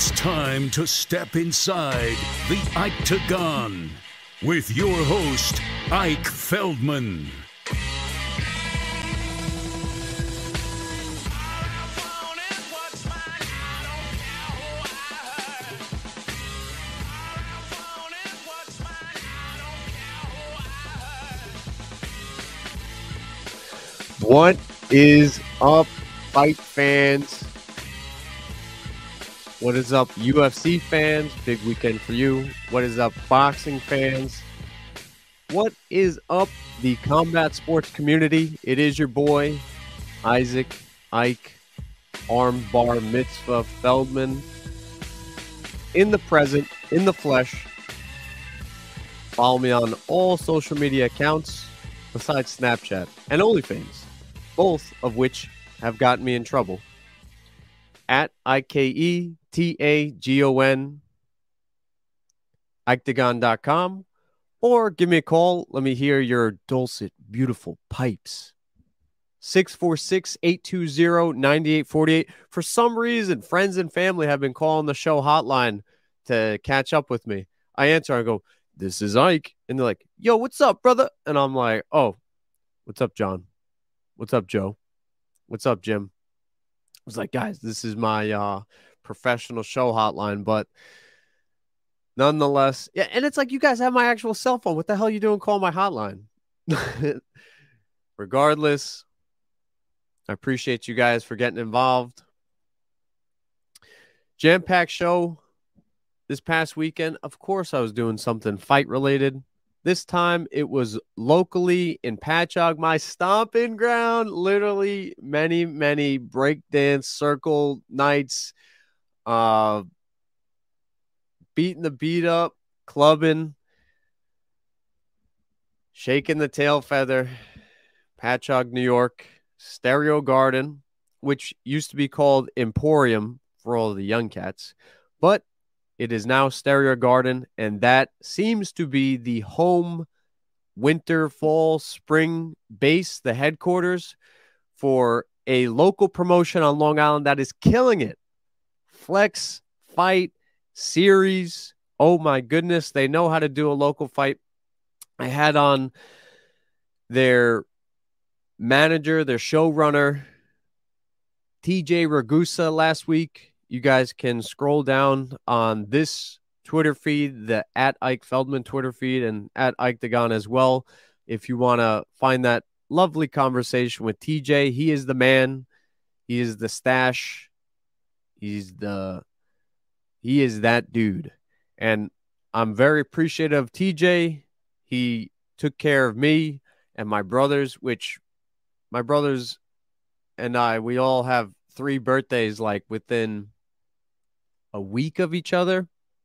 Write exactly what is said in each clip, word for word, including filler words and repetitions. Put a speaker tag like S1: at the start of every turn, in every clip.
S1: It's time to step inside the Ictagon with your host, Ike Feldman.
S2: What is up, fight fans? What is up, U F C fans? Big weekend for you. What is up, boxing fans? What is up, the combat sports community? It is your boy, Isaac Ike Arm Bar Mitzvah Feldman, in the present, in the flesh. Follow me on all social media accounts besides Snapchat and OnlyFans, both of which have gotten me in trouble. At I K E T A G O N, Ictagon dot com, or give me a call. Let me hear your dulcet, beautiful pipes. six four six, eight two zero, nine eight four eight. For some reason, friends and family have been calling the show hotline to catch up with me. I answer, I go, "This is Ike." And they're like, "Yo, what's up, brother?" And I'm like, "Oh, what's up, John? What's up, Joe? What's up, Jim?" I was like, "Guys, this is my uh, professional show hotline." But nonetheless, yeah, and it's like, you guys have my actual cell phone. What the hell are you doing calling my hotline? Regardless, I appreciate you guys for getting involved. Jam-packed show this past weekend. Of course, I was doing something fight-related. This time, it was locally in Patchogue, my stomping ground. Literally, many, many breakdance circle nights, uh, beating the beat up, clubbing, shaking the tail feather. Patchogue, New York, Stereo Garden, which used to be called Emporium for all the young cats, but it is now Stereo Garden, and that seems to be the home winter, fall, spring base, the headquarters for a local promotion on Long Island that is killing it. Flex Fight Series. Oh my goodness, they know how to do a local fight. I had on their manager, their showrunner, T J Ragusa last week. You guys can scroll down on this Twitter feed, the at Ike Feldman Twitter feed, and at Ictagon as well, if you want to find that lovely conversation with T J. He is the man. He is the stash. He's the, he is that dude. And I'm very appreciative of T J. He took care of me and my brothers, which my brothers and I, we all have three birthdays like within a week of each other,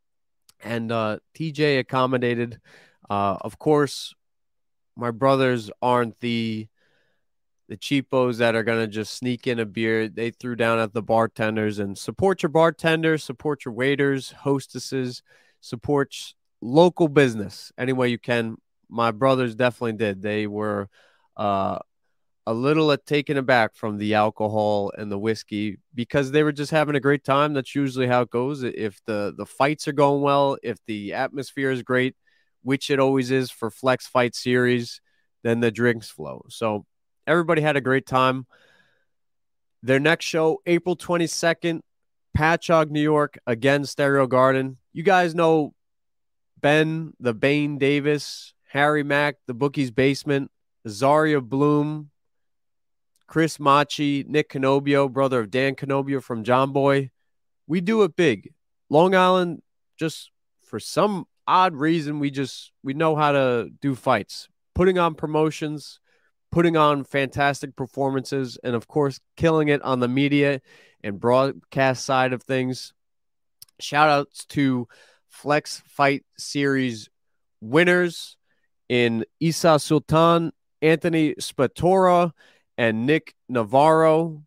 S2: and uh, T J accommodated. Uh, of course, my brothers aren't the the cheapos that are gonna just sneak in a beer. They threw down at the bartenders, and support your bartenders, support your waiters, hostesses, support local business any way you can. My brothers definitely did. They were uh, a little uh, taken aback from the alcohol and the whiskey because they were just having a great time. That's usually how it goes. If the, the fights are going well, if the atmosphere is great, which it always is for Flex Fight Series, then the drinks flow. So everybody had a great time. Their next show, April twenty-second, Patchogue, New York, again, Stereo Garden. You guys know Ben, the Bane Davis, Harry Mack, the Bookie's Basement, Zaria Bloom, Chris Machi, Nick Canobio, brother of Dan Canobio from John Boy. We do it big. Long Island, just for some odd reason, we just, we know how to do fights. Putting on promotions, putting on fantastic performances, and of course, killing it on the media and broadcast side of things. Shout outs to Flex Fight Series winners in Isa Sultan, Anthony Spatora, and Nick Navarro,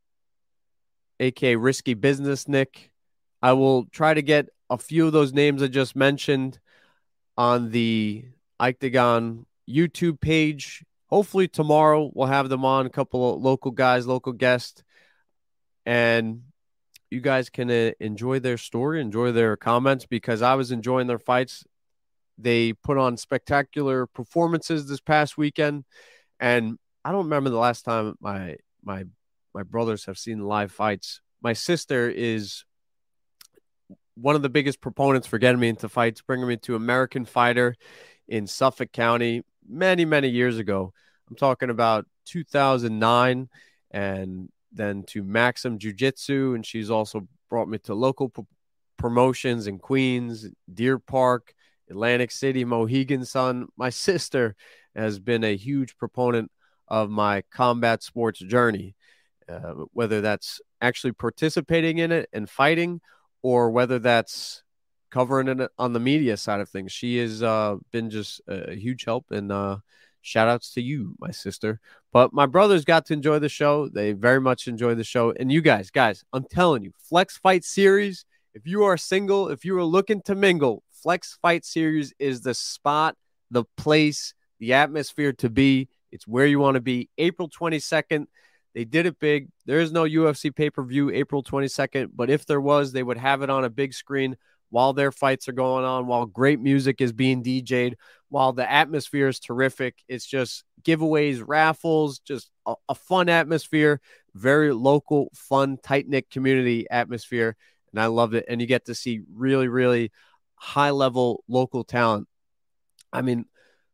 S2: a k a. Risky Business Nick. I will try to get a few of those names I just mentioned on the Ictagon YouTube page. Hopefully tomorrow we'll have them on, a couple of local guys, local guests. And you guys can uh, enjoy their story, enjoy their comments, because I was enjoying their fights. They put on spectacular performances this past weekend, and I don't remember the last time my my my brothers have seen live fights. My sister is one of the biggest proponents for getting me into fights, bringing me to American Fighter in Suffolk County many, many years ago. I'm talking about two thousand nine, and then to Maxim Jiu-Jitsu, and she's also brought me to local p- promotions in Queens, Deer Park, Atlantic City, Mohegan Sun. My sister has been a huge proponent of my combat sports journey, uh, whether that's actually participating in it and fighting, or whether that's covering it on the media side of things. She has uh, been just a huge help, and uh, shout outs to you, my sister. But my brothers got to enjoy the show. They very much enjoyed the show. And you guys, guys, I'm telling you, Flex Fight Series, if you are single, if you are looking to mingle, Flex Fight Series is the spot, the place, the atmosphere to be. It's where you want to be. April twenty-second, they did it big. There is no U F C pay-per-view April twenty-second, but if there was, they would have it on a big screen while their fights are going on, while great music is being D J'd, while the atmosphere is terrific. It's just giveaways, raffles, just a, a fun atmosphere, very local, fun, tight-knit community atmosphere, and I loved it. And you get to see really, really high-level local talent. I mean,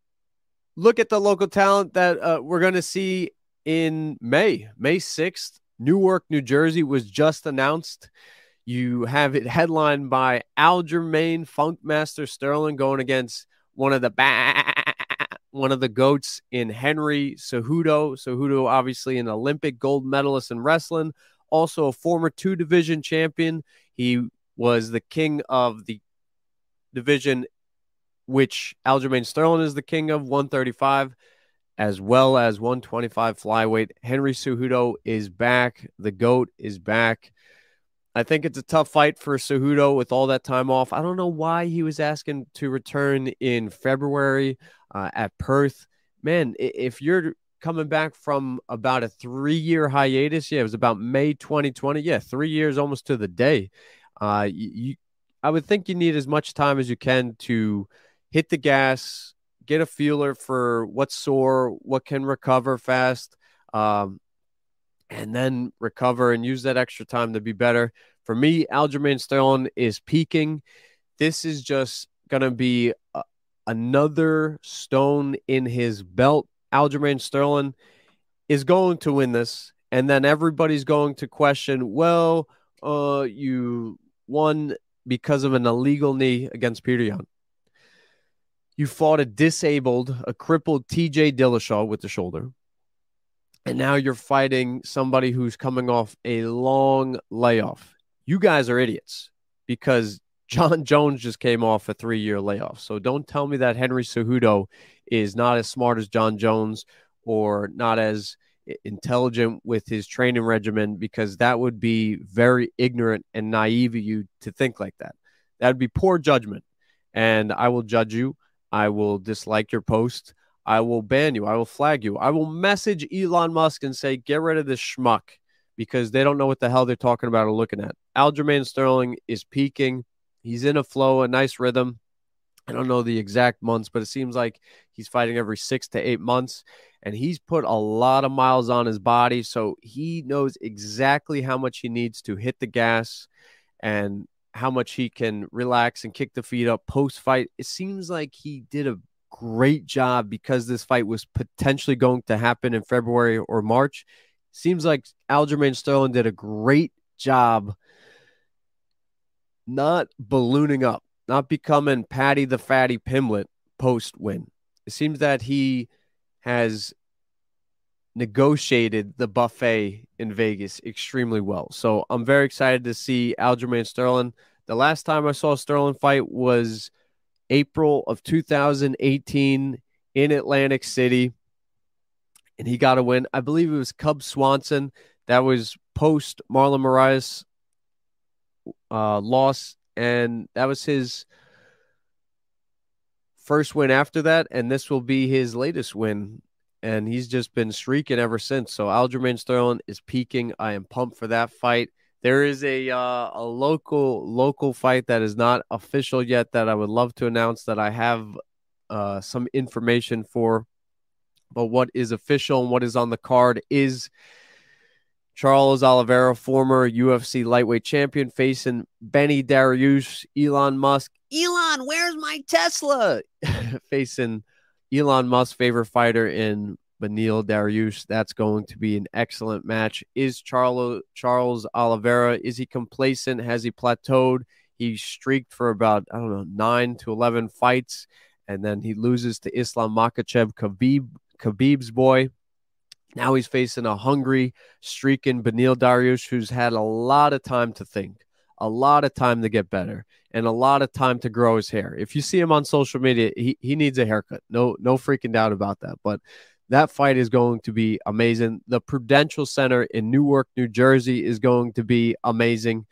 S2: look at the local talent that uh, we're going to see in May. May sixth, Newark, New Jersey was just announced. You have it headlined by Aljamain Funkmaster Sterling going against one of the ba- one of the GOATs in Henry Cejudo. Cejudo, obviously an Olympic gold medalist in wrestling, also a former two-division champion. He was the king of the division which Aljamain Sterling is the king of, one thirty-five, as well as one twenty-five flyweight. Henry Cejudo is back. The GOAT is back. I think it's a tough fight for Cejudo with all that time off. I don't know why he was asking to return in February uh, at Perth. Man, if you're coming back from about a three-year hiatus, yeah, it was about May twenty twenty. Yeah, three years almost to the day. Uh, you, I would think you need as much time as you can to hit the gas, get a feeler for what's sore, what can recover fast, um, and then recover and use that extra time to be better. For me, Aljamain Sterling is peaking. This is just going to be a, another stone in his belt. Aljamain Sterling is going to win this, and then everybody's going to question, well, uh, you won because of an illegal knee against Peter Yan. You fought a disabled, a crippled T J Dillashaw with the shoulder. And now you're fighting somebody who's coming off a long layoff. You guys are idiots because John Jones just came off a three-year layoff. So don't tell me that Henry Cejudo is not as smart as John Jones or not as intelligent with his training regimen, because that would be very ignorant and naive of you to think like that. That would be poor judgment. And I will judge you. I will dislike your post. I will ban you. I will flag you. I will message Elon Musk and say, get rid of this schmuck, because they don't know what the hell they're talking about or looking at. Aljamain Sterling is peaking. He's in a flow, a nice rhythm. I don't know the exact months, but it seems like he's fighting every six to eight months, and he's put a lot of miles on his body, so he knows exactly how much he needs to hit the gas and how much he can relax and kick the feet up post-fight. It seems like he did a great job, because this fight was potentially going to happen in February or March. Seems like Aljamain Sterling did a great job not ballooning up, not becoming Patty the Fatty Pimlet post-win. It seems that he has negotiated the buffet in Vegas extremely well. So I'm very excited to see Aljamain Sterling. The last time I saw Sterling fight was April of two thousand eighteen in Atlantic City, and he got a win. I believe it was Cub Swanson. That was post Marlon Moraes uh, loss, and that was his first win after that, and this will be his latest win, and he's just been streaking ever since. So Aljamain Sterling is peaking. I am pumped for that fight. There is a uh, a local local fight that is not official yet that I would love to announce that I have uh, some information for. But what is official and what is on the card is Charles Oliveira, former U F C lightweight champion, facing Benny Dariush, Elon Musk. Elon, where's my Tesla? Facing Elon Musk's favorite fighter in Beneil Dariush. That's going to be an excellent match. Is Charles Charles Oliveira, is he complacent? Has he plateaued? He streaked for about, I don't know, nine to eleven fights, and then he loses to Islam Makhachev, Khabib, Khabib's boy. Now he's facing a hungry, streaking Beneil Dariush, who's had a lot of time to think, a lot of time to get better, and a lot of time to grow his hair. If you see him on social media, he, he needs a haircut. No, no freaking doubt about that. But that fight is going to be amazing. The Prudential Center in Newark, New Jersey is going to be amazing.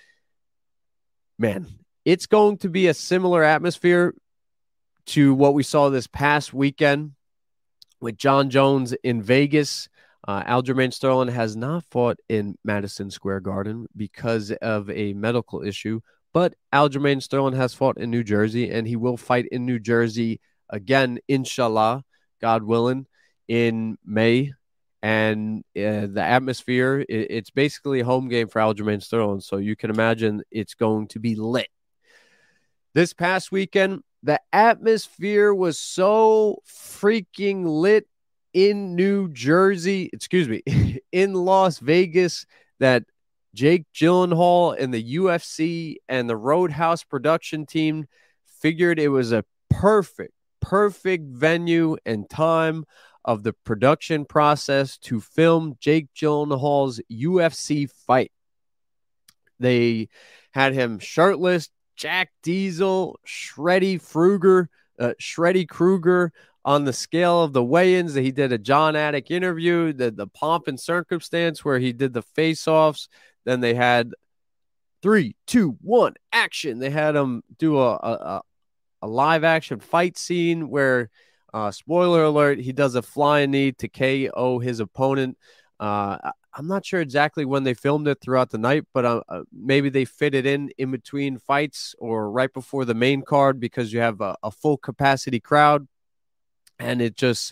S2: Man, it's going to be a similar atmosphere to what we saw this past weekend with John Jones in Vegas. Uh, Aljamain Sterling has not fought in Madison Square Garden because of a medical issue, but Aljamain Sterling has fought in New Jersey, and he will fight in New Jersey again, inshallah, God willing, in May. And uh, the atmosphere, it, it's basically a home game for Aljamain Sterling, so you can imagine it's going to be lit. This past weekend, the atmosphere was so freaking lit in New Jersey, excuse me, in Las Vegas, that Jake Gyllenhaal and the U F C and the Roadhouse production team figured it was a perfect, perfect venue and time of the production process to film Jake Gyllenhaal's U F C fight. They had him shirtless, Jack Diesel, Shreddy Krueger, uh, Shreddy Krueger on the scale of the weigh-ins. He did a John Attic interview, the, the pomp and circumstance where he did the face-offs. Then they had three, two, one, action. They had him do a, a, a live-action fight scene where, uh, spoiler alert, he does a flying knee to K O his opponent. Uh, I'm not sure exactly when they filmed it throughout the night, but uh, uh, maybe they fit it in in between fights or right before the main card because you have a, a full capacity crowd. And it just,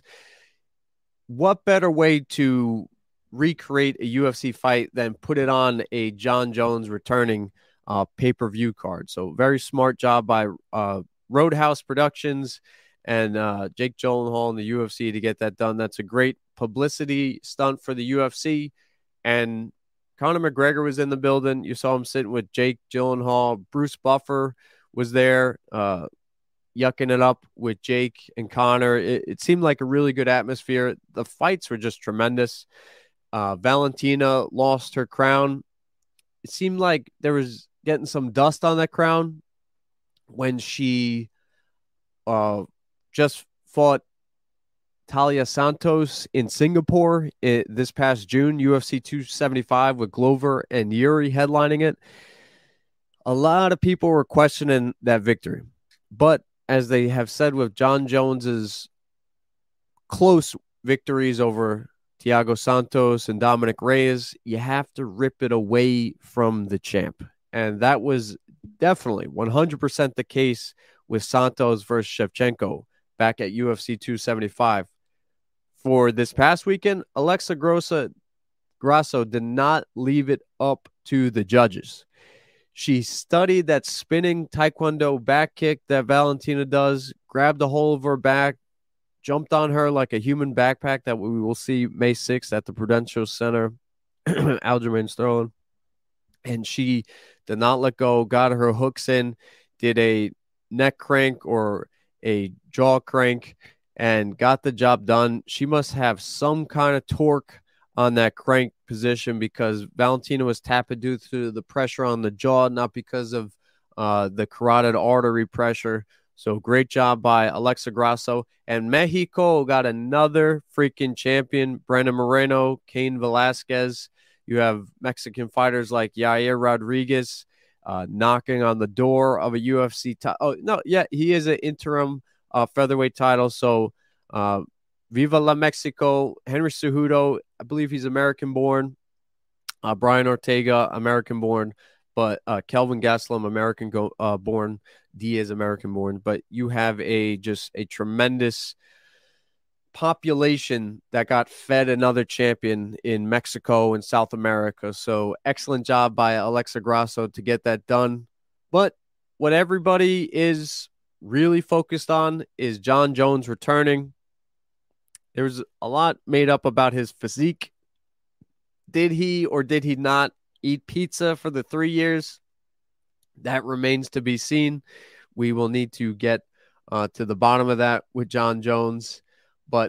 S2: what better way to recreate a U F C fight than put it on a John Jones returning uh, pay-per-view card? So very smart job by uh, Roadhouse Productions and uh, Jake Gyllenhaal and the U F C to get that done. That's a great publicity stunt for the U F C. And Conor McGregor was in the building. You saw him sitting with Jake Gyllenhaal. Bruce Buffer was there, uh, yucking it up with Jake and Conor. It, it seemed like a really good atmosphere. The fights were just tremendous. Uh, Valentina lost her crown. It seemed like there was getting some dust on that crown when she uh, just fought Talia Santos in Singapore it, this past June, U F C two seventy-five with Glover and Yuri headlining it. A lot of people were questioning that victory. But as they have said with John Jones's close victories over Thiago Santos and Dominic Reyes, you have to rip it away from the champ. And that was definitely one hundred percent the case with Santos versus Shevchenko back at U F C two seventy-five. For this past weekend, Alexa Grossa, Grasso did not leave it up to the judges. She studied that spinning Taekwondo back kick that Valentina does, grabbed a hold of her back, jumped on her like a human backpack that we will see May sixth at the Prudential Center, Aljamain Sterling. And she did not let go, got her hooks in, did a neck crank or a jaw crank, and got the job done. She must have some kind of torque on that crank position because Valentina was tapping due to the pressure on the jaw, not because of uh, the carotid artery pressure. So great job by Alexa Grasso. And Mexico got another freaking champion, Brandon Moreno, Cain Velasquez. You have Mexican fighters like Yair Rodriguez uh, knocking on the door of a U F C title. Oh, no, yeah, he is an interim uh, featherweight title. So uh, Viva la Mexico. Henry Cejudo, I believe he's American-born. Uh, Brian Ortega, American-born, but uh, Kelvin Gastelum, American-born, uh, born, Diaz, American-born. But you have a just a tremendous population that got fed another champion in Mexico and South America. So excellent job by Alexa Grasso to get that done. But what everybody is really focused on is Jon Jones returning. There's a lot made up about his physique. Did he or did he not eat pizza for the three years? That remains to be seen. We will need to get uh, to the bottom of that with Jon Jones. But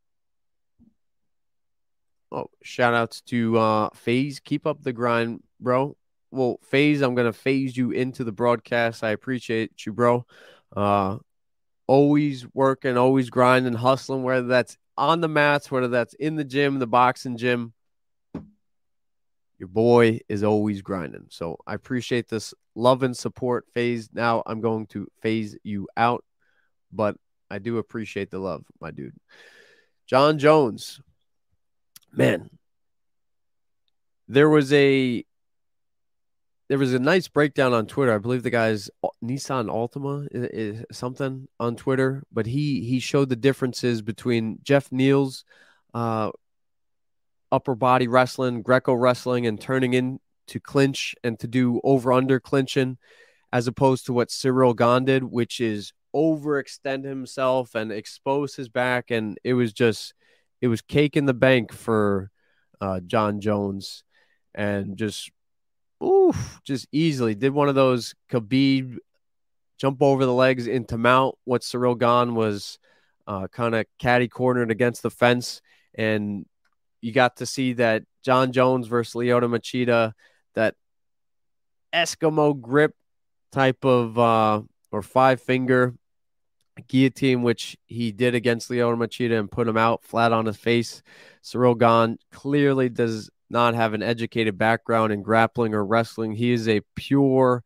S2: oh, shout outs to uh, FaZe. Keep up the grind, bro. Well, FaZe, I'm going to phase you into the broadcast. I appreciate you, bro. Uh, always working, always grinding, hustling, whether that's on the mats, whether that's in the gym, the boxing gym. Your boy is always grinding. So I appreciate this love and support, FaZe. Now I'm going to phase you out, but I do appreciate the love, my dude. Jon Jones. Man, there was a there was a nice breakdown on Twitter. I believe the guy's Nissan Altima is, is something on Twitter, but he he showed the differences between Jeff Neal's uh, upper body wrestling, Greco wrestling, and turning into clinch and to do over under clinching, as opposed to what Ciryl Gane did, which is overextend himself and expose his back, and it was just. It was cake in the bank for uh, Jon Jones, and just, oof, just easily did one of those Khabib jump over the legs into mount what Ciryl Gane was uh, kind of catty cornered against the fence. And you got to see that Jon Jones versus Lyoto Machida, that Eskimo grip type of uh, or five finger guillotine, which he did against Lyoto Machida and put him out flat on his face. Ciryl Gane clearly does not have an educated background in grappling or wrestling. He is a pure,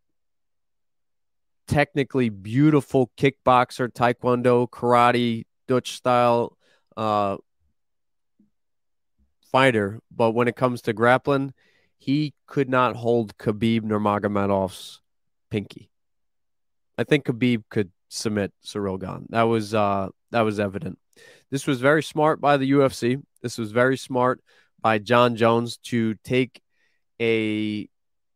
S2: technically beautiful kickboxer, taekwondo, karate, Dutch style uh, fighter. But when it comes to grappling, he could not hold Khabib Nurmagomedov's pinky. I think Khabib could submit Ciryl Gane. That was uh, that was evident. This was very smart by the U F C. This was very smart by Jon Jones to take a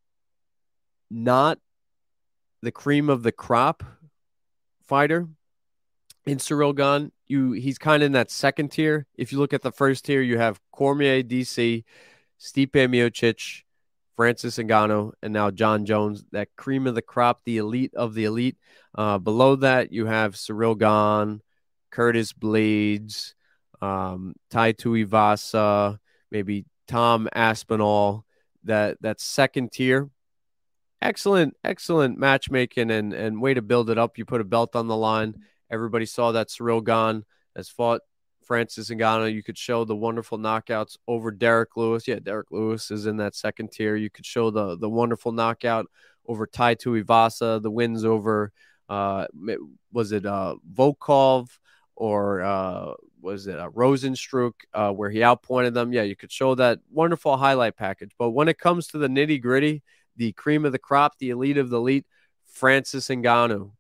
S2: not the cream of the crop fighter in Ciryl Gane. You he's kind of in that second tier. If you look at the first tier, you have Cormier, D C, Stipe Miocic, Francis Ngannou, and now Jon Jones, that cream of the crop, the elite of the elite. Uh, below that, you have Ciryl Gane, Curtis Blades, um, Tai Tuivasa, maybe Tom Aspinall, that that second tier. Excellent, excellent matchmaking and, and way to build it up. You put a belt on the line. Everybody saw that Ciryl Gane has fought Francis Ngannou. You could show the wonderful knockouts over Derek Lewis. Yeah, Derek Lewis is in that second tier. You could show the the wonderful knockout over Tai Tuivasa, the wins over, uh, was it uh, Volkov or uh, was it uh, Rosenstruck, uh, where he outpointed them? Yeah, you could show that wonderful highlight package. But when it comes to the nitty gritty, the cream of the crop, the elite of the elite, Francis Ngannou,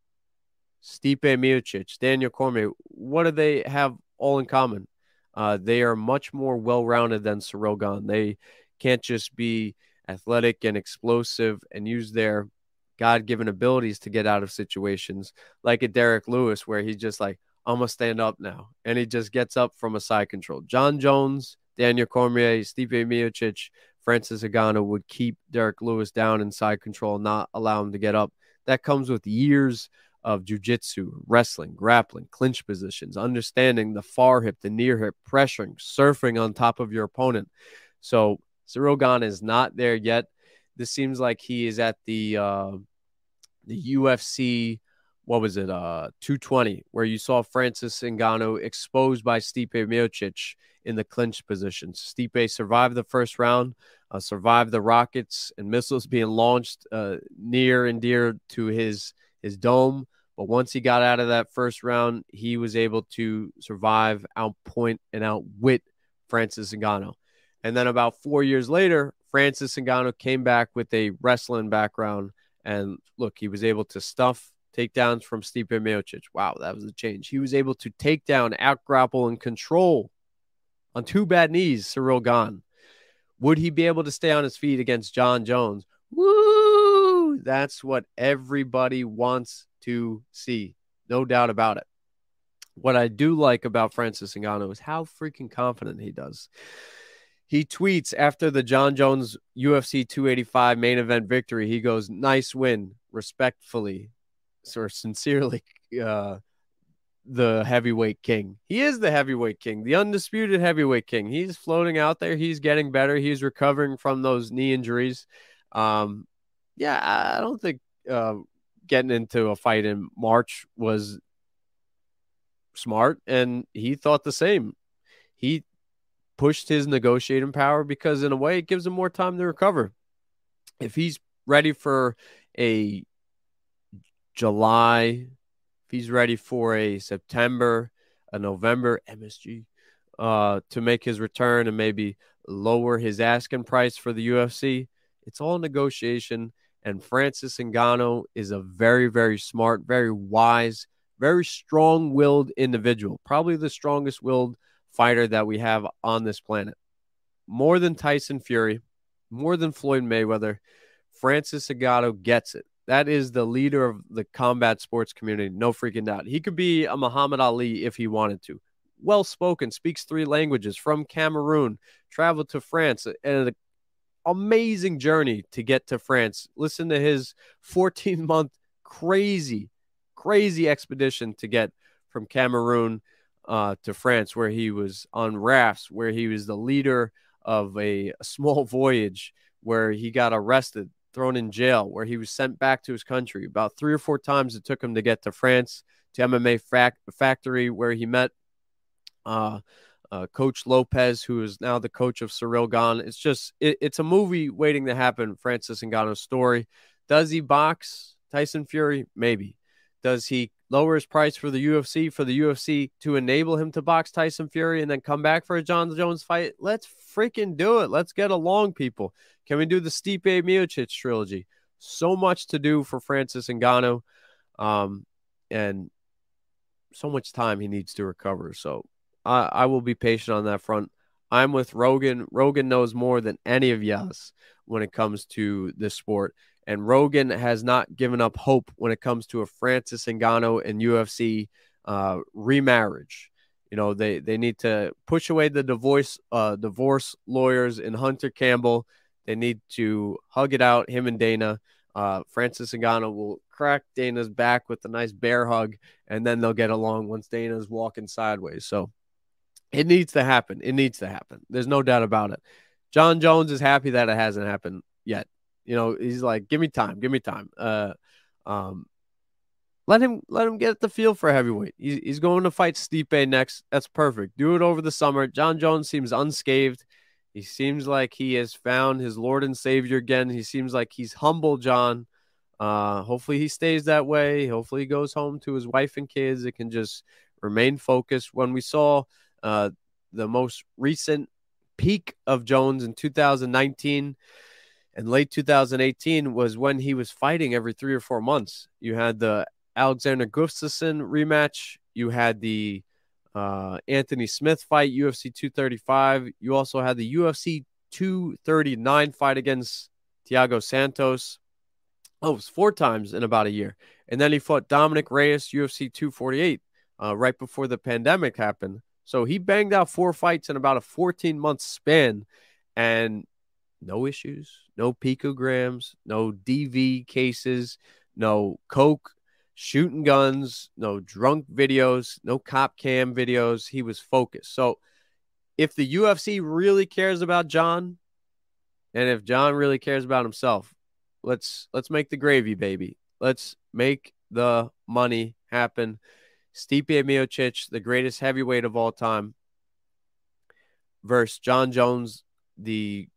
S2: Stipe Miocic, Daniel Cormier, what do they have all in common? Uh, they are much more well-rounded than Ciryl Gane. They can't just be athletic and explosive and use their God-given abilities to get out of situations like a Derek Lewis, where he's just like, I'm going to stand up now. And he just gets up from a side control. Jon Jones, Daniel Cormier, Stipe Miocic, Francis Ngannou would keep Derek Lewis down in side control, not allow him to get up. That comes with years of jiu-jitsu, wrestling, grappling, clinch positions, understanding the far hip, the near hip, pressuring, surfing on top of your opponent. So Ciryl Gane is not there yet. This seems like he is at the uh, the U F C, what was it, uh, two twenty, where you saw Francis Ngannou exposed by Stipe Miocic in the clinch positions. Stipe survived the first round, uh, survived the rockets and missiles being launched uh, near and dear to his his dome. But once he got out of that first round, he was able to survive, outpoint, and outwit Francis Ngannou. And then about four years later, Francis Ngannou came back with a wrestling background. And look, he was able to stuff takedowns from Stipe Miocic. Wow, that was a change. He was able to take down, out-grapple, and control on two bad knees Ciryl Gane. Would he be able to stay on his feet against Jon Jones? Woo! That's what everybody wants to see. No doubt about it. What I do like about Francis Ngannou is how freaking confident he does. He tweets after the Jon Jones U F C two eighty-five main event victory. He goes, nice win, respectfully, or sincerely, uh, the heavyweight king. He is the heavyweight king, the undisputed heavyweight king. He's floating out there. He's getting better. He's recovering from those knee injuries. Um, yeah, I don't think uh, getting into a fight in March was smart, and he thought the same. He pushed his negotiating power because in a way it gives him more time to recover. If he's ready for a July, if he's ready for a September, a November M S G uh, to make his return and maybe lower his asking price for the U F C, it's all negotiation. And Francis Ngannou is a very, very smart, very wise, very strong-willed individual, probably the strongest-willed fighter that we have on this planet. More than Tyson Fury, more than Floyd Mayweather, Francis Ngannou gets it. That is the leader of the combat sports community, no freaking doubt. He could be a Muhammad Ali if he wanted to. Well-spoken, speaks three languages, from Cameroon, traveled to France, and an amazing journey to get to France. Listen to his fourteen-month crazy, crazy expedition to get from Cameroon Uh, to France, where he was on rafts, where he was the leader of a, a small voyage, where he got arrested, thrown in jail, where he was sent back to his country. About three or four times it took him to get to France, to M M A fac- Factory, where he met uh, uh, Coach Lopez, who is now the coach of Ciryl Gane. It's just, it, it's a movie waiting to happen, Francis Ngannou's story. Does he box Tyson Fury? Maybe. Does he lower his price for the U F C, for the U F C to enable him to box Tyson Fury and then come back for a Jon Jones fight? Let's freaking do it. Let's get along, people. Can we do the Stipe Miocic trilogy? So much to do for Francis Ngannou, um, and so much time he needs to recover. So I, I will be patient on that front. I'm with Rogan. Rogan knows more than any of us when it comes to this sport. And Rogan has not given up hope when it comes to a Francis Ngannou and U F C uh, remarriage. You know, they, they need to push away the divorce uh, divorce lawyers in Hunter Campbell. They need to hug it out, him and Dana. Uh, Francis Ngannou will crack Dana's back with a nice bear hug, and then they'll get along once Dana's walking sideways. So it needs to happen. It needs to happen. There's no doubt about it. Jon Jones is happy that it hasn't happened yet. You know, he's like, give me time, give me time. Uh, um, let him let him get the feel for heavyweight. He's, he's going to fight Stipe next. That's perfect. Do it over the summer. Jon Jones seems unscathed. He seems like he has found his Lord and Savior again. He seems like he's humble, John. Uh, hopefully he stays that way. Hopefully he goes home to his wife and kids. It can just remain focused. When we saw uh, the most recent peak of Jones in two thousand nineteen, and late two thousand eighteen was when he was fighting every three or four months. You had the Alexander Gustafsson rematch. You had the uh, Anthony Smith fight, U F C two thirty-five. You also had the U F C two thirty-nine fight against Thiago Santos. Oh, it was four times in about a year. And then he fought Dominic Reyes, U F C two forty-eight, uh, right before the pandemic happened. So he banged out four fights in about a fourteen-month span. And no issues, no picograms, no D V cases, no coke, shooting guns, no drunk videos, no cop cam videos. He was focused. So if the U F C really cares about Jon, and if Jon really cares about himself, let's let's make the gravy, baby. Let's make the money happen. Stipe Miocic, the greatest heavyweight of all time, versus Jon Jones, the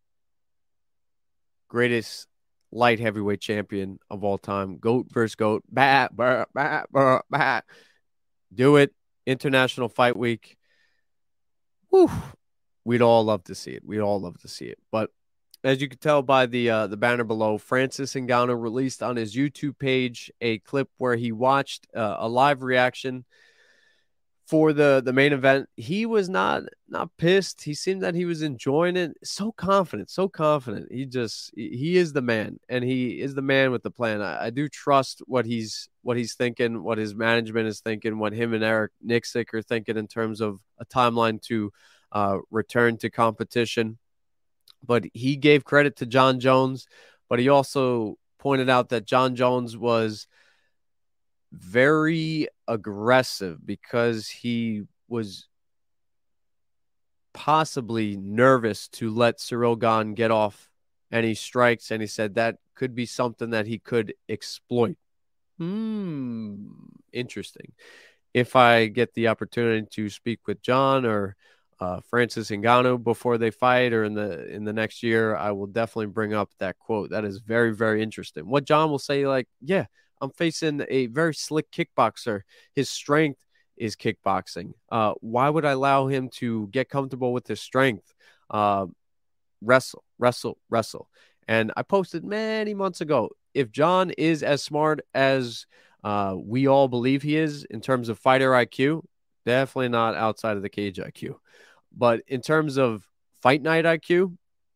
S2: greatest light heavyweight champion of all time. Goat versus goat. Bah, bah, bah, bah, bah. Do it. International Fight Week. Whew. we'd all love to see it. We'd all love to see it. But as you can tell by the uh, the banner below, Francis Ngannou released on his YouTube page a clip where he watched uh, a live reaction for the the main event. He was not not pissed. He seemed that he was enjoying it. So confident, so confident. He just he is the man, and he is the man with the plan. I, I do trust what he's what he's thinking, what his management is thinking, what him and Eric Nicksick are thinking in terms of a timeline to uh, return to competition. But he gave credit to Jon Jones, but he also pointed out that Jon Jones was very aggressive because he was possibly nervous to let Ciryl Gane get off any strikes, and he said that could be something that he could exploit. Hmm, interesting. If I get the opportunity to speak with Jon or uh, Francis Ngannou before they fight or in the in the next year, I will definitely bring up that quote. That is very, very interesting. What Jon will say, like, yeah, I'm facing a very slick kickboxer. His strength is kickboxing. Uh, why would I allow him to get comfortable with his strength? Uh, wrestle, wrestle, wrestle. And I posted many months ago, if Jon is as smart as uh, we all believe he is in terms of fighter I Q, definitely not outside of the cage I Q. But in terms of fight night I Q,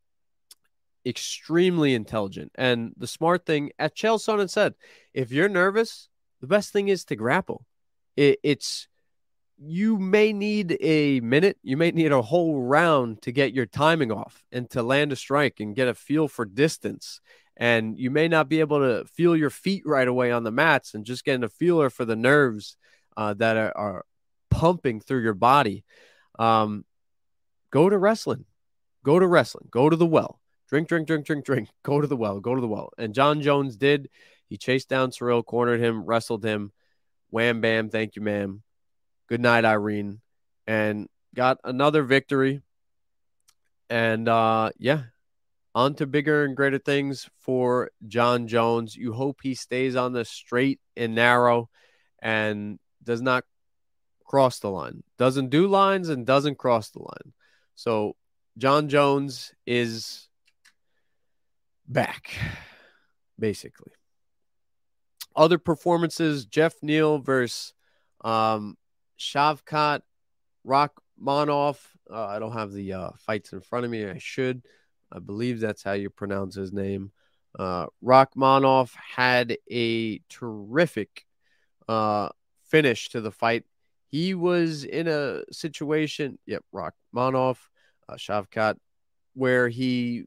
S2: extremely intelligent. And the smart thing, as Chael Sonnen said, if you're nervous, the best thing is to grapple. It, it's you may need a minute, you may need a whole round to get your timing off and to land a strike and get a feel for distance. And you may not be able to feel your feet right away on the mats, and just getting a feeler for the nerves uh, that are, are pumping through your body. Um, go to wrestling. Go to wrestling. Go to the well. Drink, drink, drink, drink, drink. Go to the well. Go to the well. And Jon Jones did. He chased down Ciryl, cornered him, wrestled him. Wham, bam. Thank you, ma'am. Good night, Irene. And got another victory. And, uh, yeah, on to bigger and greater things for Jon Jones. You hope he stays on the straight and narrow and does not cross the line. Doesn't do lines and doesn't cross the line. So Jon Jones is back, basically. Other performances, Jeff Neal versus um, Shavkat Rakhmonov. Uh, I don't have the uh, fights in front of me. I should. I believe that's how you pronounce his name. Uh, Rakhmonov had a terrific uh, finish to the fight. He was in a situation, yep, Rakhmonov, uh, Shavkat, where he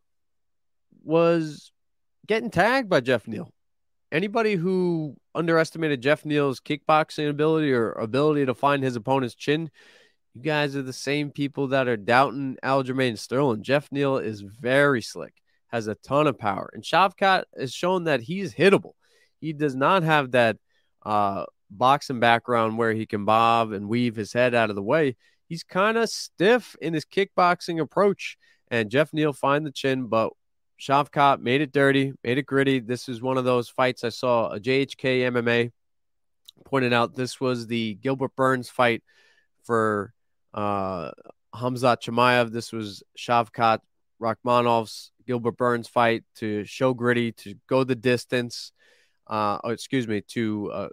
S2: was getting tagged by Jeff Neal. Anybody who underestimated Jeff Neal's kickboxing ability or ability to find his opponent's chin, you guys are the same people that are doubting Aljamain Sterling. Jeff Neal is very slick, has a ton of power, and Shavkat has shown that he's hittable. He does not have that uh, boxing background where he can bob and weave his head out of the way. He's kind of stiff in his kickboxing approach, and Jeff Neal find the chin, but Shavkat made it dirty, made it gritty. This is one of those fights I saw a J H K M M A pointed out. This was the Gilbert Burns fight for uh, Khamzat Chimaev. This was Shavkat Rakhmonov's Gilbert Burns fight to show gritty, to go the distance. Uh, oh, excuse me, to uh,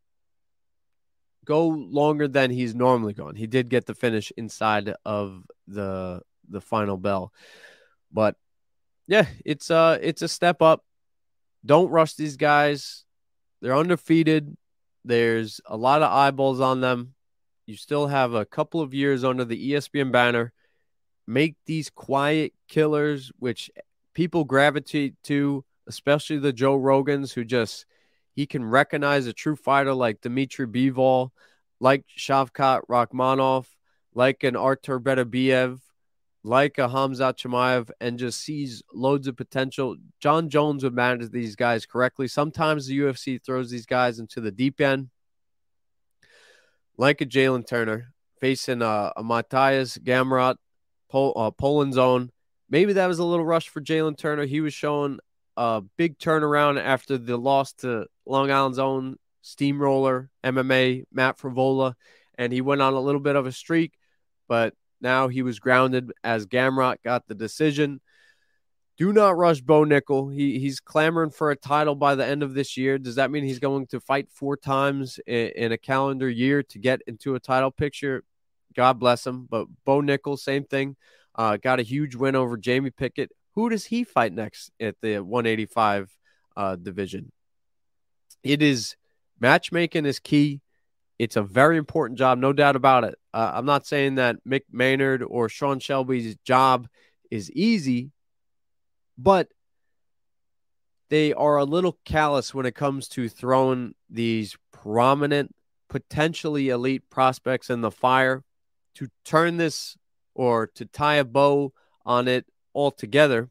S2: go longer than he's normally gone. He did get the finish inside of the the final bell, but yeah, it's uh it's a step up. Don't rush these guys. They're undefeated. There's a lot of eyeballs on them. You still have a couple of years under the E S P N banner. Make these quiet killers, which people gravitate to, especially the Joe Rogans, who just, he can recognize a true fighter like Dmitry Bivol, like Shavkat Rakhmonov, like an Artur Beterbiev, like a Khamzat Chimaev, and just sees loads of potential. Jon Jones would manage these guys correctly. Sometimes the U F C throws these guys into the deep end, like a Jalen Turner, facing uh, a Matthias Gamrot, Pol- uh, Poland's own. Maybe that was a little rush for Jalen Turner. He was showing a big turnaround after the loss to Long Island's own steamroller M M A, Matt Frevola, and he went on a little bit of a streak, but now he was grounded as Gamrot got the decision. Do not rush Bo Nickel. He he's clamoring for a title by the end of this year. Does that mean he's going to fight four times in, in a calendar year to get into a title picture? God bless him. But Bo Nickel, same thing. Uh, got a huge win over Jamie Pickett. Who does he fight next at the one eighty-five uh, division? It is matchmaking is key. It's a very important job, no doubt about it. Uh, I'm not saying that Mick Maynard or Sean Shelby's job is easy, but they are a little callous when it comes to throwing these prominent, potentially elite prospects in the fire. To turn this or to tie a bow on it altogether,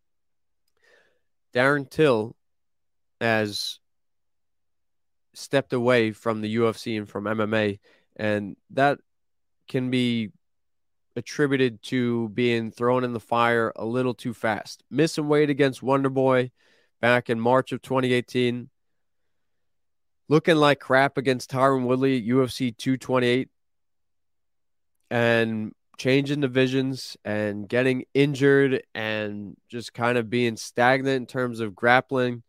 S2: Darren Till has stepped away from the U F C and from M M A, and that can be attributed to being thrown in the fire a little too fast. Missing weight against Wonderboy back in March of twenty eighteen. Looking like crap against Tyron Woodley at U F C two twenty-eight. And changing divisions and getting injured and just kind of being stagnant in terms of grappling.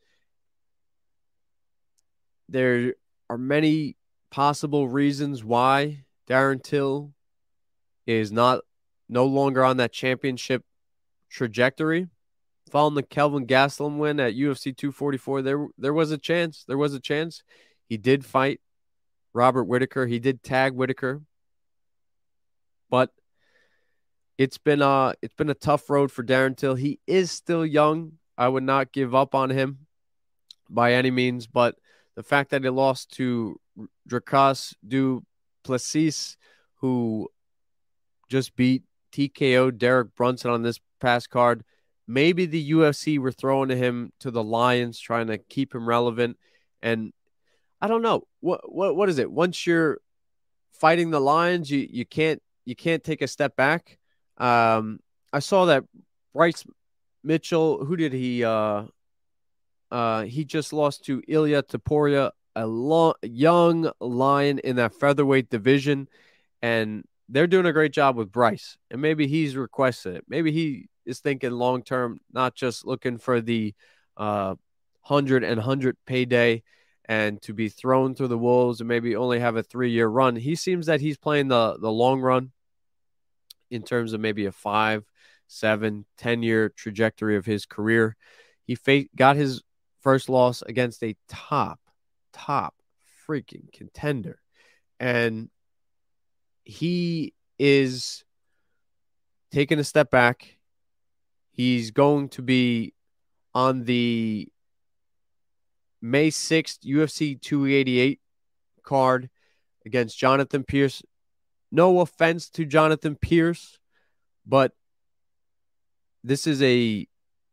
S2: There are many possible reasons why Darren Till is not no longer on that championship trajectory. Following the Kelvin Gastelum win at U F C two forty-four, there there was a chance. There was a chance. He did fight Robert Whitaker. He did tag Whitaker. But it's been uh it's been a tough road for Darren Till. He is still young. I would not give up on him by any means, but the fact that he lost to Dricus du Plessis, who just beat T K O Derek Brunson on this past card, maybe the U F C were throwing him to the Lions, trying to keep him relevant. And I don't know. What what what is it? Once you're fighting the Lions, you, you can't you can't take a step back. Um, I saw that Bryce Mitchell, who did he uh uh he just lost to Ilya Topuria, a long, young lion in that featherweight division, and they're doing a great job with Bryce. And maybe he's requested it. Maybe he is thinking long term, not just looking for the uh hundred and hundred payday and to be thrown through the wolves and maybe only have a three-year run. He seems that he's playing the, the long run in terms of maybe a five, seven, ten-year trajectory of his career. He fa- got his first loss against a top, top freaking contender. And he is taking a step back. He's going to be on the May sixth U F C two eighty-eight card against Jonathan Pierce. No offense to Jonathan Pierce, but this is a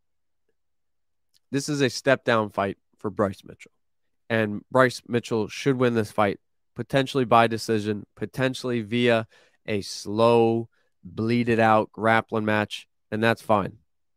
S2: this is a step down fight for Bryce Mitchell. And Bryce Mitchell should win this fight, potentially by decision, potentially via a slow, bleeded out grappling match, and that's fine.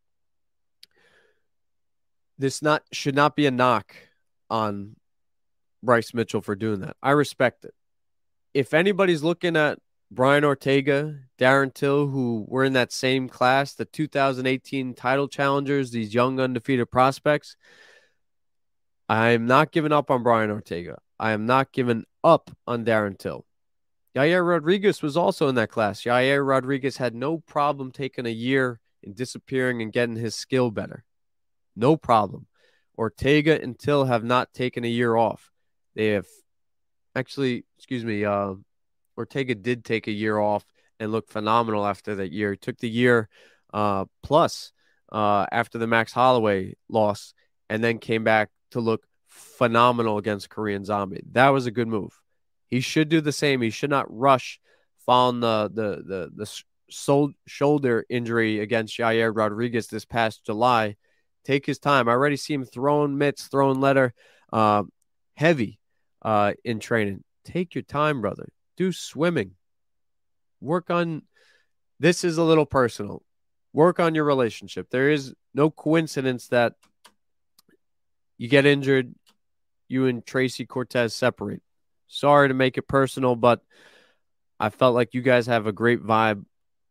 S2: This not should not be a knock on Bryce Mitchell for doing that. I respect it. If anybody's looking at Brian Ortega, Darren Till, who were in that same class, the two thousand eighteen title challengers, these young undefeated prospects, I'm not giving up on Brian Ortega. I am not giving up on Darren Till. Yair Rodriguez was also in that class. Yair Rodriguez had no problem taking a year and disappearing and getting his skill better. No problem. Ortega and Till have not taken a year off. They have actually, excuse me, uh, Ortega did take a year off and looked phenomenal after that year. He took the year uh, plus uh, after the Max Holloway loss and then came back to look phenomenal against Korean Zombie. That was a good move. He should do the same. He should not rush following the the the, the sol- shoulder injury against Yair Rodriguez this past July. Take his time. I already see him throwing mitts, throwing leather, uh, heavy uh, in training. Take your time, brother. Do swimming. Work on, this is a little personal. Work on your relationship. There is no coincidence that you get injured, you and Tracy Cortez separate. Sorry to make it personal, but I felt like you guys have a great vibe.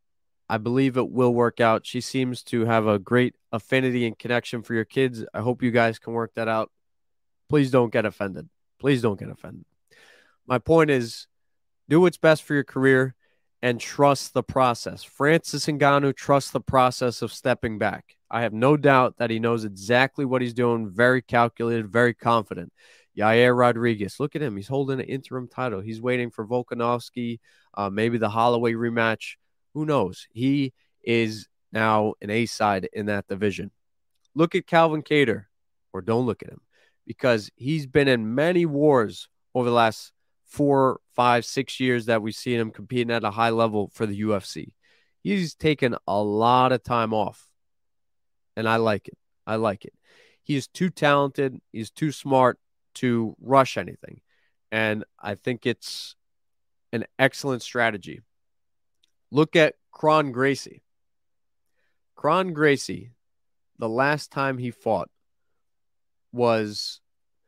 S2: I believe it will work out. She seems to have a great affinity and connection for your kids. I hope you guys can work that out. Please don't get offended. Please don't get offended. My point is, do what's best for your career and trust the process. Francis Ngannou trusts the process of stepping back. I have no doubt that he knows exactly what he's doing. Very calculated, very confident. Yair Rodriguez, look at him. He's holding an interim title. He's waiting for Volkanovski, uh, maybe the Holloway rematch. Who knows? He is now an A-side in that division. Look at Calvin Kattar, or don't look at him, because he's been in many wars over the last four, five, six years that we've seen him competing at a high level for the U F C. He's taken a lot of time off, and I like it. I like it. He's too talented. He's too smart to rush anything, and I think it's an excellent strategy. Look at Kron Gracie. Kron Gracie, the last time he fought was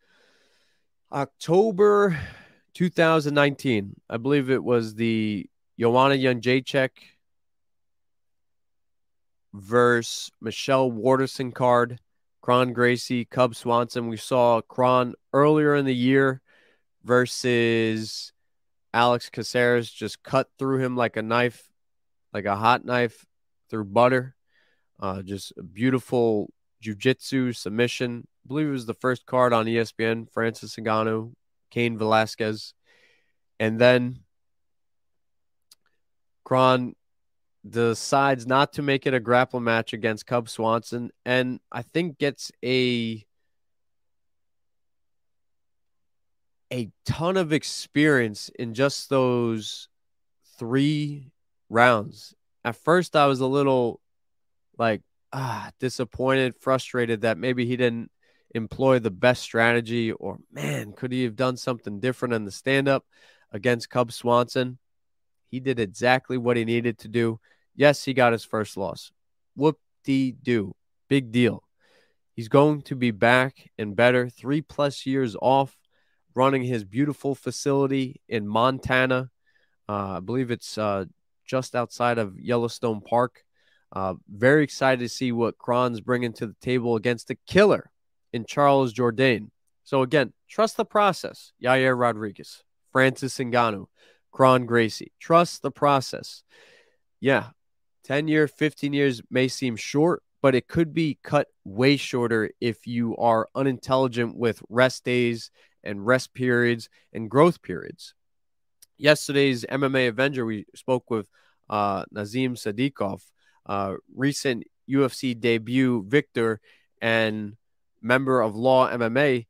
S2: October two thousand nineteen. I believe it was the Joanna Jędrzejczyk versus Michelle Waterson card. Kron Gracie, Cub Swanson. We saw Kron earlier in the year versus Alex Caceres, just cut through him like a knife, like a hot knife through butter. Uh, just a beautiful jiu-jitsu submission. I believe it was the first card on E S P N. Francis Ngannou, Cain Velasquez. And then Kron decides not to make it a grapple match against Cub Swanson, and I think gets a a ton of experience in just those three rounds. At first, I was a little like ah disappointed, frustrated that maybe he didn't employ the best strategy, or man, could he have done something different in the stand-up against Cub Swanson? He did exactly what he needed to do. Yes, he got his first loss. Whoop-dee-doo. Big deal. He's going to be back and better. Three plus years off, running his beautiful facility in Montana. Uh, I believe it's uh, just outside of Yellowstone Park. Uh, very excited to see what Kron's bringing to the table against the killer in Charles Jourdain. So again, trust the process. Yair Rodriguez, Francis Ngannou, Kron Gracie. Trust the process. Yeah, ten years, fifteen years may seem short, but it could be cut way shorter if you are unintelligent with rest days and rest periods and growth periods. Yesterday's M M A Avenger, we spoke with uh, Nazim Sadikov, uh, recent U F C debut victor and member of Law M M A.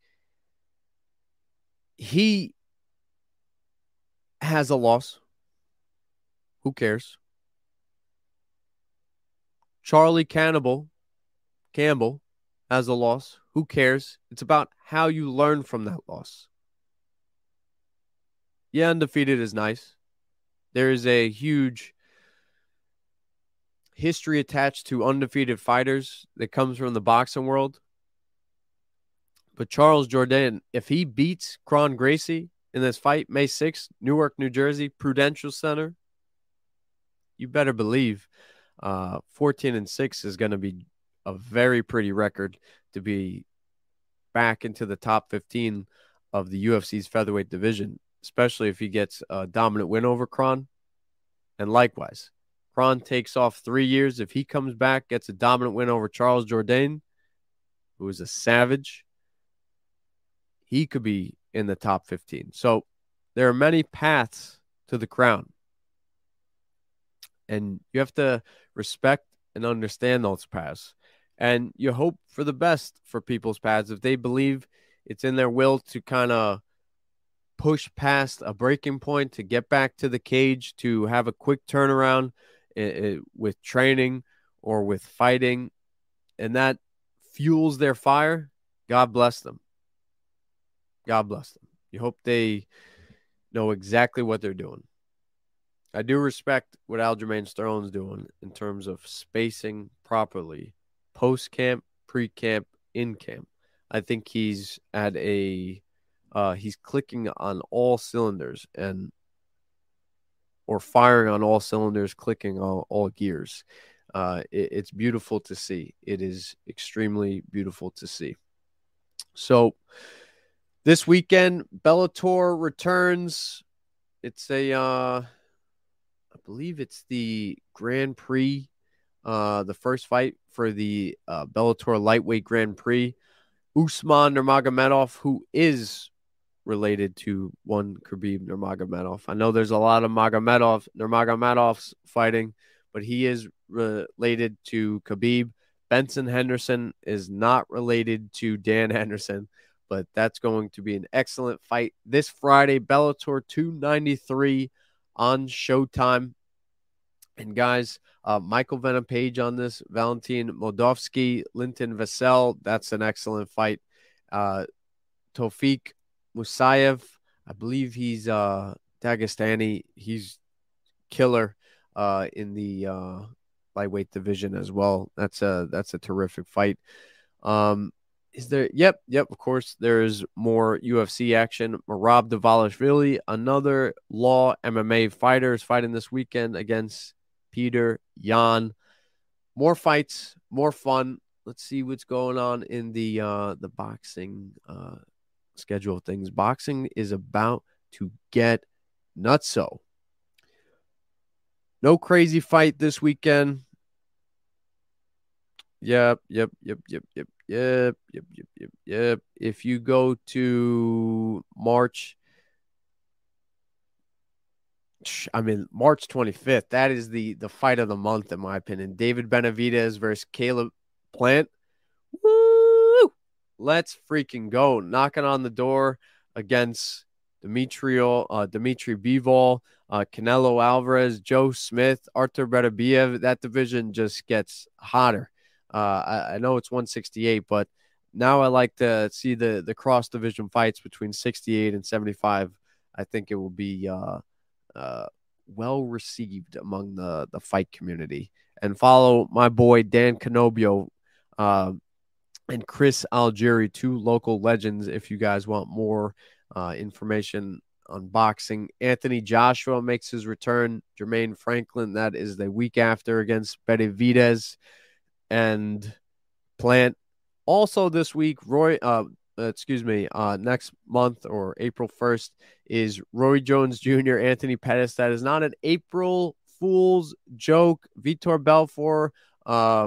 S2: He has a loss. Who cares? Charlie Cannibal Campbell has a loss. Who cares? It's about how you learn from that loss. Yeah, undefeated is nice. There is a huge history attached to undefeated fighters that comes from the boxing world. But Charles Jourdain, if he beats Kron Gracie in this fight, May sixth, Newark, New Jersey, Prudential Center, you better believe uh, fourteen and six is going to be a very pretty record to be back into the top fifteen of the U F C's featherweight division, especially if he gets a dominant win over Kron. And likewise, Kron takes off three years. If he comes back, gets a dominant win over Charles Jourdain, who is a savage, he could be in the top fifteen. So there are many paths to the crown. And you have to respect and understand those paths. And you hope for the best for people's paths. If they believe it's in their will to kind of push past a breaking point, to get back to the cage, to have a quick turnaround it, it, with training or with fighting, and that fuels their fire, God bless them. God bless them. You hope they know exactly what they're doing. I do respect what Aljamain Sterling's doing in terms of spacing properly, post-camp, pre-camp, in-camp. I think he's at a uh, he's clicking on all cylinders, and or firing on all cylinders, clicking all, all gears. Uh, it, it's beautiful to see. It is extremely beautiful to see. So this weekend, Bellator returns. It's a, uh, I believe it's the Grand Prix, uh, the first fight for the uh, Bellator Lightweight Grand Prix. Usman Nurmagomedov, who is related to one Khabib Nurmagomedov. I know there's a lot of Magomedov, Nurmagomedovs fighting, but he is related to Khabib. Benson Henderson is not related to Dan Henderson, but that's going to be an excellent fight this Friday, Bellator two ninety-three on Showtime. And guys, uh, Michael Venom Page on this, Valentin Moldovsky, Linton Vassell, that's an excellent fight. Uh, Tofik Musayev, I believe he's uh, Dagestani. He's killer uh, in the uh, lightweight division as well. That's a that's a terrific fight. Um, is there? Yep, yep. Of course, there's more U F C action. Merab Dvalishvili, another Law M M A fighter, is fighting this weekend against Peter Yan. More fights, more fun. Let's see what's going on in the uh, the boxing uh, schedule of things. Boxing is about to get nutso. No crazy fight this weekend. Yep, yep, yep, yep, yep, yep, yep, yep, yep, yep. If you go to March, I mean, March twenty-fifth, that is the, the fight of the month, in my opinion. David Benavidez versus Caleb Plant. Woo! Let's freaking go. Knocking on the door against Demetrio, uh, Dimitri Bivol, uh, Canelo Alvarez, Joe Smith, Artur Beterbiev. That division just gets hotter. Uh, I, I know it's one sixty-eight, but now I like to see the, the cross-division fights between sixty-eight and seventy-five. I think it will be uh, uh, well-received among the, the fight community. And follow my boy Dan Canobio uh, and Chris Algieri, two local legends, if you guys want more uh, information on boxing. Anthony Joshua makes his return. Jermaine Franklin, that is the week after against Benavidez and Plant. Also this week, Roy, uh, excuse me, uh, next month or April first is Roy Jones Junior, Anthony Pettis. That is not an April Fool's joke. Vitor Belfort, uh,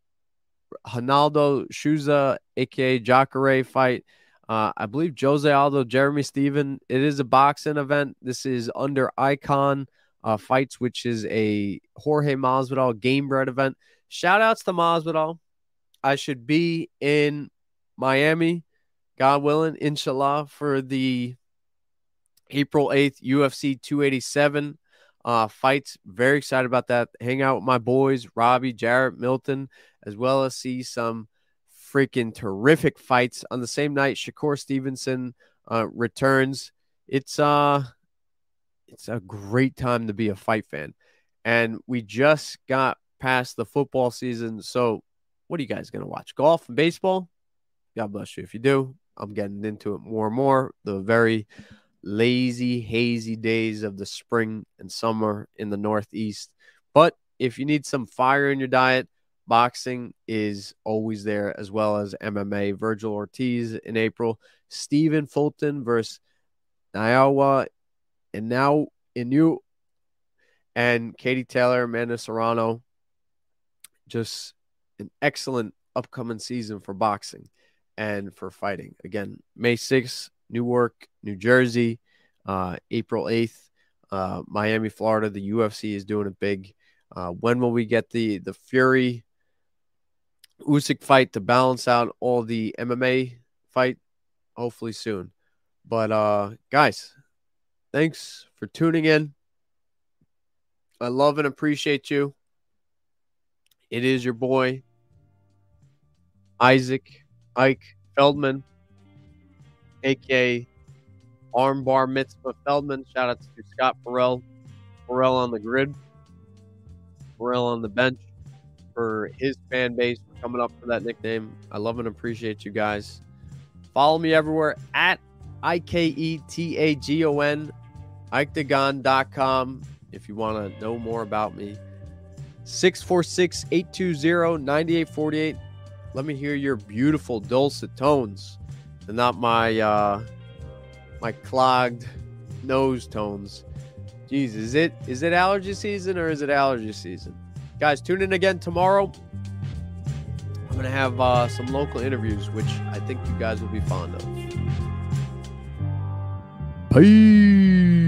S2: Ronaldo Schuza, a k a. Jacare fight. Uh, I believe Jose Aldo, Jeremy Steven. It is a boxing event. This is under Icon uh, Fights, which is a Jorge Masvidal Game Bread event. Shout outs to Masvidal. I should be in Miami, God willing, inshallah, for the April eighth U F C two eighty-seven uh, fights. Very excited about that. Hang out with my boys, Robbie, Jarrett, Milton, as well as see some freaking terrific fights. On the same night, Shakur Stevenson uh, returns. It's uh, it's a great time to be a fight fan. And we just got past the football season, so what are you guys going to watch? Golf and baseball? God bless you if you do. I'm getting into it more and more. The very lazy, hazy days of the spring and summer in the Northeast. But if you need some fire in your diet, boxing is always there, as well as M M A. Virgil Ortiz in April. Stephen Fulton versus Iowa. And now in you and Katie Taylor, Amanda Serrano. Just an excellent upcoming season for boxing and for fighting. Again, May sixth, Newark, New Jersey, uh, April eighth, uh, Miami, Florida. The U F C is doing it big. Uh, when will we get the, the Fury Usyk fight to balance out all the M M A fight? Hopefully soon. But, uh, guys, thanks for tuning in. I love and appreciate you. It is your boy, Isaac Ike Feldman, a k a. Armbar Mitzvah Feldman. Shout out to Scott Farrell. Farrell on the grid. Farrell on the bench for his fan base for coming up for that nickname. I love and appreciate you guys. Follow me everywhere at I K E T A G O N, Ike Dagon dot com. if you want to know more about me. six four six, eight two zero, nine eight four eight. Let me hear your beautiful dulcet tones and not my uh, my clogged nose tones. Jeez, is it is it allergy season or is it allergy season? Guys, tune in again tomorrow. I'm going to have uh, some local interviews, which I think you guys will be fond of.
S1: Peace.